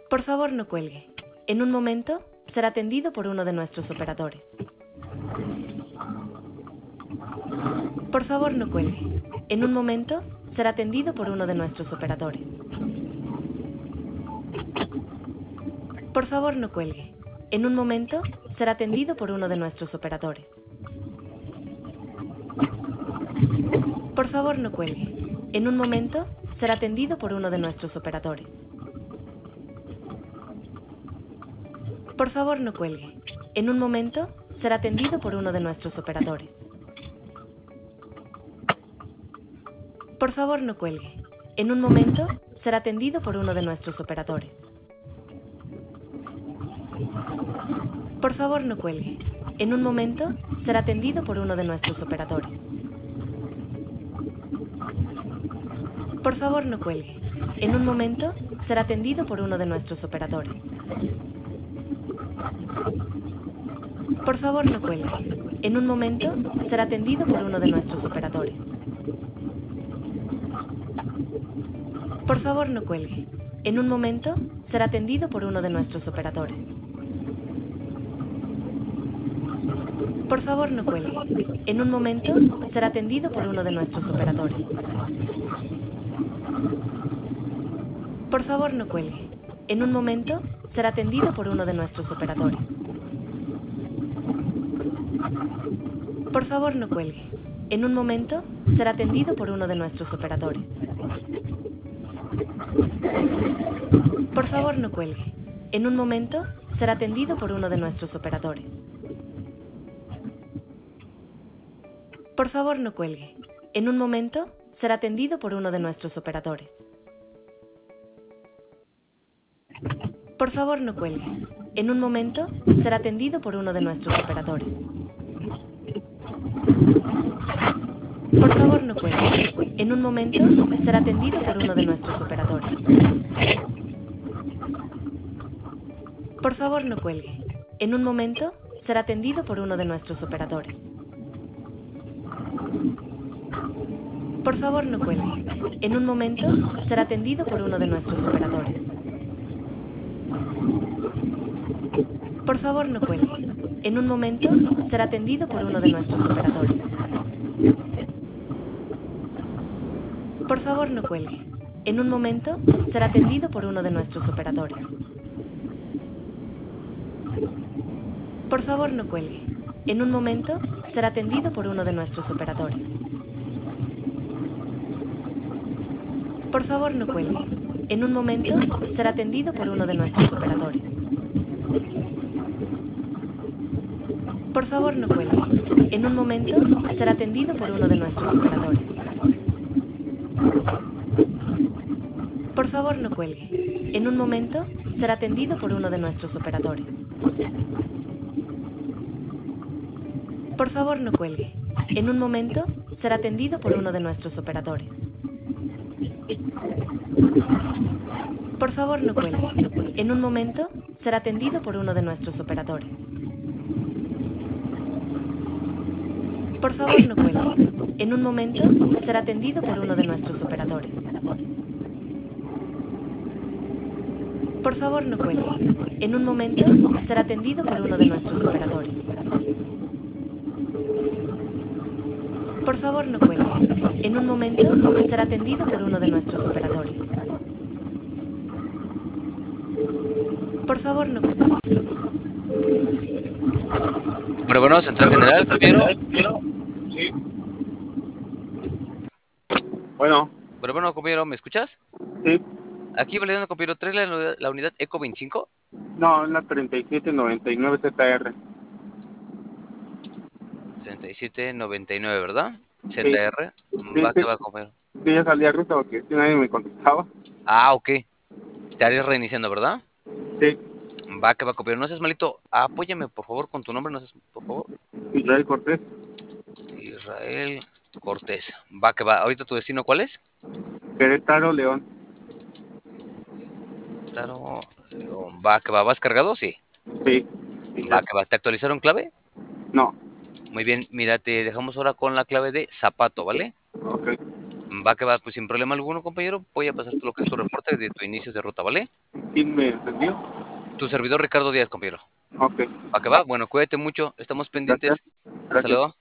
Por favor, no cuelgue. En un momento, será atendido por uno de nuestros operadores. Por favor, no cuelgue. En un momento, será atendido por uno de nuestros operadores. Por favor, no cuelgue. En un momento, será atendido por uno de nuestros operadores. Por favor, no cuelgue. En un momento, será atendido por uno de nuestros operadores. Por favor, no cuelgue. En un momento, será atendido por uno de nuestros operadores. Por favor, no cuelgue. En un momento, será atendido por uno de nuestros operadores. Por favor, no cuelgue. En un momento, será atendido por uno de nuestros operadores. Por favor, no cuelgue. En un momento, será atendido por uno de nuestros operadores. Por favor, no cuelgue. En un momento, será atendido por uno de nuestros operadores. Por favor, no cuelgue. En un momento, será atendido por uno de nuestros operadores. Por favor, no cuelgue. En un momento, será atendido por uno de nuestros operadores. Por favor, no cuelgue. En un momento, será atendido por uno de nuestros operadores. Por favor, no cuelgue. En un momento, será atendido por uno de nuestros operadores. Por favor, no cuelgue. En un momento, será atendido por uno de nuestros operadores. Por favor, no cuelgue. En un momento, será atendido por uno de nuestros operadores. Por favor, no cuelgue. En un momento, será atendido por uno de nuestros operadores. Por favor, no cuelgue. En un momento, será atendido por uno de nuestros operadores. Por favor, no cuelgue. En un momento, será atendido por uno de nuestros operadores. Por favor, no cuelgue. En un momento, será atendido por uno de nuestros operadores. Por favor, no cuelgue. En un momento, será atendido por uno de nuestros operadores. Por favor, no cuelgue. En un momento, será atendido por uno de nuestros operadores. Por favor, no cuelgue. En un momento, será atendido por uno de nuestros operadores. Por favor, no cuelgue. En un momento, será atendido por uno de nuestros operadores. Por favor, no cuelgue. En un momento, será atendido por uno de nuestros operadores. Por favor, no cuelgue. En un momento, será atendido por uno de nuestros operadores. Por favor, no cuelgue. En un momento, será atendido por uno de nuestros operadores. Por favor, no cuelgue. En un momento, será atendido por uno de nuestros operadores. Por favor, no cuelgue. En un momento, será atendido por uno de nuestros operadores. Por favor, no cuelgue. En un momento, será atendido por uno de nuestros operadores. Por favor, no cuelgue. En un momento, será atendido por uno de nuestros operadores. Por favor, no cuelgue. Bueno, Central General, compañero. Sí. Bueno. Bueno, compañero, ¿me escuchas? Sí. Aquí validando, compañero, ¿traes la unidad ECO 25? No, es la 3799 ZR. 3799, ¿verdad? Sí. ZR. Sí, Va que va, compañero. Sí, ya salí a ruta porque nadie me contestaba. Ah, ok. Estarías reiniciando, ¿verdad? Sí. Va que va, compañero. No seas malito. Apóyame, por favor, con tu nombre, no seas, por favor. Israel Cortés. Israel Cortés. Va que va. ¿Ahorita tu destino cuál es? Querétaro, León. Querétaro, León. Va que va. ¿Vas cargado? Sí. Sí. Va que va. ¿Te actualizaron clave? No. Muy bien. Mira, te dejamos ahora con la clave de zapato, ¿vale? Ok. Va que va. Pues sin problema alguno, compañero. Voy a pasarte lo que es tu reporte de tu inicio de ruta, ¿vale? ¿Quién me entendió? Tu servidor Ricardo Díaz, compañero. Ok. ¿Va que va? Bueno, cuídate mucho. Estamos pendientes. Gracias. Hasta Gracias. luego.